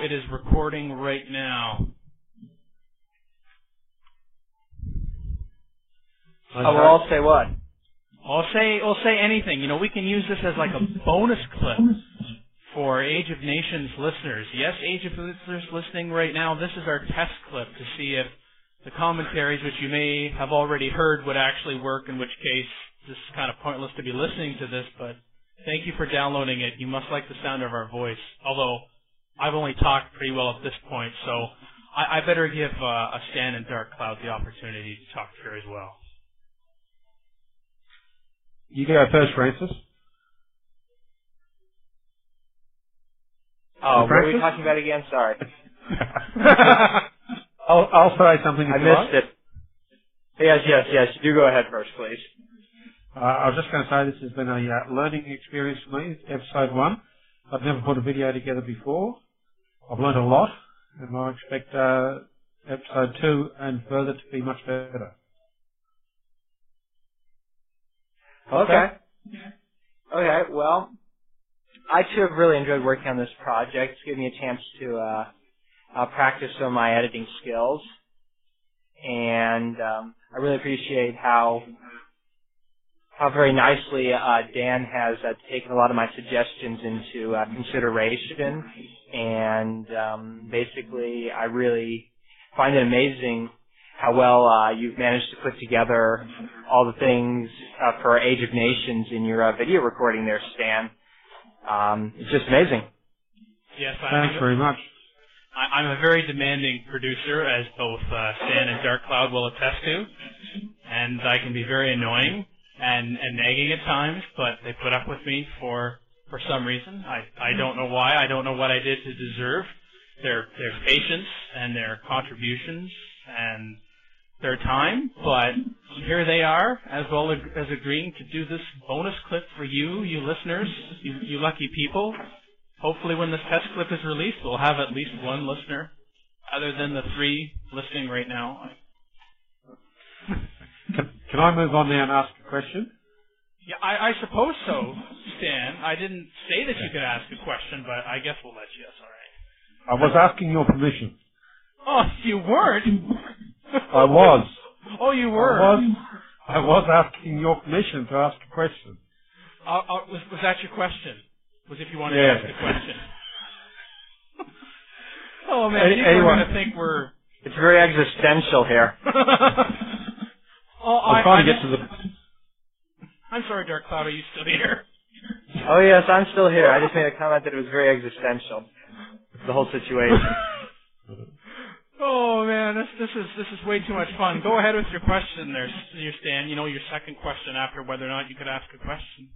it is recording right now. Oh, well, I'll say what? I'll say anything. You know, we can use this as like a bonus clip for Age of Nations listeners. Yes, Age of listeners listening right now, this is our test clip to see if the commentaries, which you may have already heard, would actually work, in which case this is kind of pointless to be listening to this, but thank you for downloading it. You must like the sound of our voice, although I've only talked pretty well at this point, so I better give Stan and Dark Cloud the opportunity to talk here as well. You go first, Francis. Oh, what are we talking about again? Sorry. I'll say something if I you missed like. it. Yes. You do go ahead first, please. I was just going to say this has been a learning experience for me, episode 1. I've never put a video together before. I've learned a lot, and I expect episode 2 and further to be much better. Okay, well, I too have really enjoyed working on this project. It's given me a chance to practice some of my editing skills, and I really appreciate how very nicely Dan has taken a lot of my suggestions into consideration, and basically I really find it amazing how well you've managed to put together all the things for Age of Nations in your video recording there, Stan. It's just amazing. Yes, thanks very much. I'm a very demanding producer, as both Stan and Dark Cloud will attest to, and I can be very annoying and nagging at times, but they put up with me for some reason. I don't know why. I don't know what I did to deserve their patience and their contributions and their time, but here they are, as well as agreeing to do this bonus clip for you listeners, you lucky people. Hopefully when this test clip is released, we'll have at least one listener, other than the 3 listening right now. Can I move on now and ask a question? Yeah, I suppose so, Stan. I didn't say that you could ask a question, but I guess we'll let you. That's all right. I was asking your permission. Oh, you weren't? I was. Oh, you were? I was asking your permission to ask a question. Was that your question? Was if you wanted to ask a question? Oh, man, people are going to think we're... It's very existential here. I'm trying to get to the... I'm sorry, Dark Cloud, are you still here? Oh, yes, I'm still here. I just made a comment that it was very existential, the whole situation. Oh man, this is way too much fun. Go ahead with your question there, Stan. You know, your second question after whether or not you could ask a question.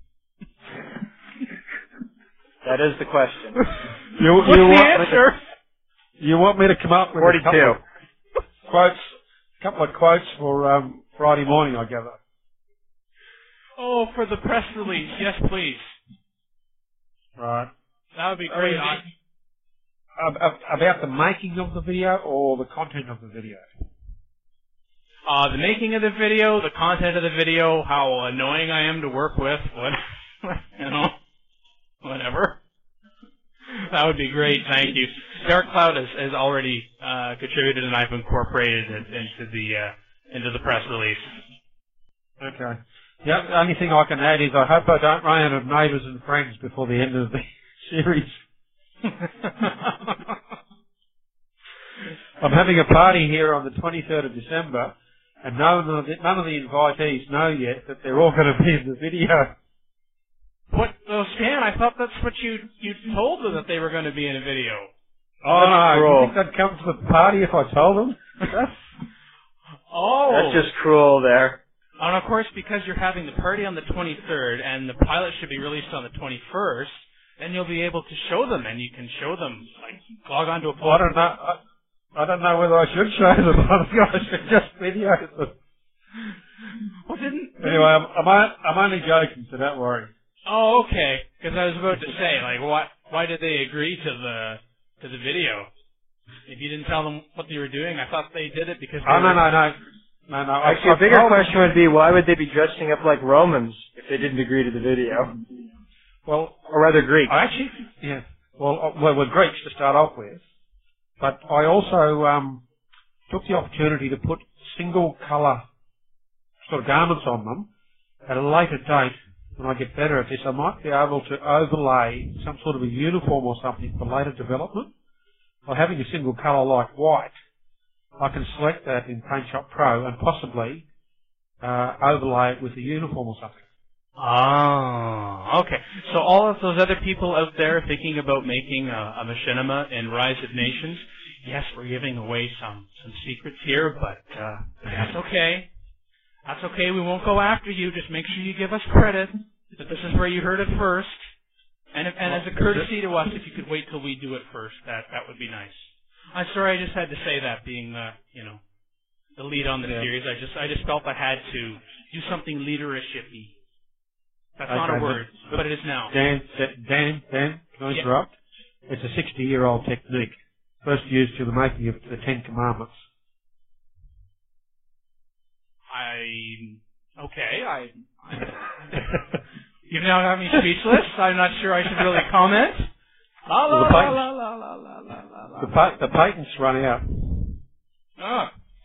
That is the question. What's the answer? You want me to come up with 42. a couple of quotes for Friday morning, I gather. Oh, for the press release, yes, please. Right. That would be great. About the making of the video or the content of the video? The making of the video, the content of the video, how annoying I am to work with, whatever. That would be great, thank you. Dark Cloud has already contributed, and I've incorporated it into the press release. Okay. The only thing I can add is I hope I don't run out of neighbours and friends before the end of the series. I'm having a party here on the 23rd of December, and none of the invitees know yet that they're all going to be in the video. What? Oh, Stan, I thought that's what you told them, that they were going to be in a video. Oh, no. You think they'd come to the party if I told them? Oh. That's just cruel there. And of course, because you're having the party on the 23rd, and the pilot should be released on the 21st, then you'll be able to show them, and you can show them, like, log on to a I don't know. I don't know whether I should show them. I think I should just video them. Well, anyway, I'm only joking, so don't worry. Oh, okay. Because I was about to say, like, why did they agree to the video? If you didn't tell them what they were doing, I thought they did it because. No. Actually, a bigger question would be, why would they be dressing up like Romans if they didn't agree to the video? Well, or rather Greeks. Actually, yeah. Well, we're Greeks to start off with. But I also took the opportunity to put single colour sort of garments on them at a later date. When I get better at this, I might be able to overlay some sort of a uniform or something for later development. By having a single colour like white, I can select that in Paint Shop Pro and possibly overlay it with a uniform or something. Ah, okay. So all of those other people out there thinking about making a machinima in Rise of Nations, yes, we're giving away some secrets here, but that's okay. That's okay. We won't go after you. Just make sure you give us credit that this is where you heard it first. And as a courtesy to us, if you could wait till we do it first, that would be nice. I'm sorry, I just had to say that, being the lead on the series. I just felt I had to do something leadershipy. That's not a word, but it is now. Dan, can I interrupt? It's a 60-year-old technique, first used to the making of the Ten Commandments. You now have me speechless. I'm not sure I should really comment. The patents run out. Oh.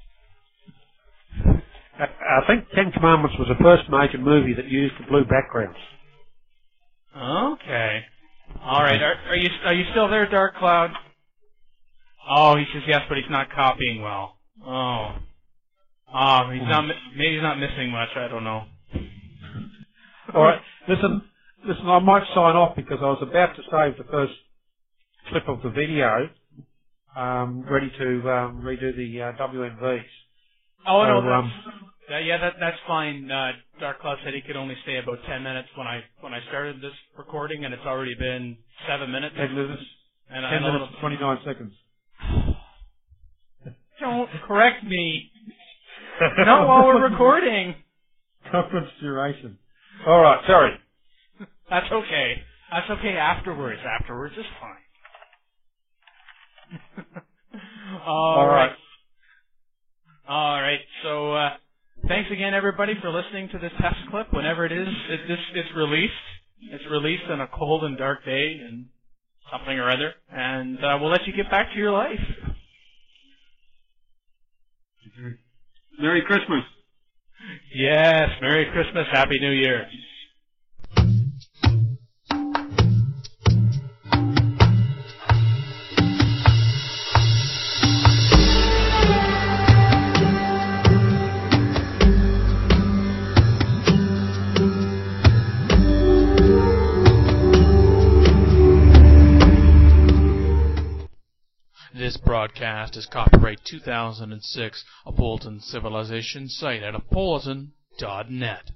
I think Ten Commandments was the first major movie that used the blue backgrounds. Okay. All right. Are you still there, Dark Cloud? Oh, he says yes, but he's not copying well. Oh, maybe he's not missing much. I don't know. All right. Listen. I might sign off because I was about to save the first clip of the video, ready to redo the WMVs. Oh no, that's fine. Dark Cloud said he could only stay about 10 minutes when I started this recording, and it's already been 7 minutes. 10 minutes. And 10 minutes, 29 seconds. Don't correct me. Not while we're recording. Conference duration. All right, sorry. That's okay. That's okay afterwards. Afterwards is fine. All right. All right. So thanks again, everybody, for listening to this test clip. Whenever it is, it's released. It's released on a cold and dark day and something or other. And we'll let you get back to your life. Merry Christmas. Yes. Merry Christmas. Happy New Year. This broadcast is copyright 2006, Appleton Civilization site at appleton.net.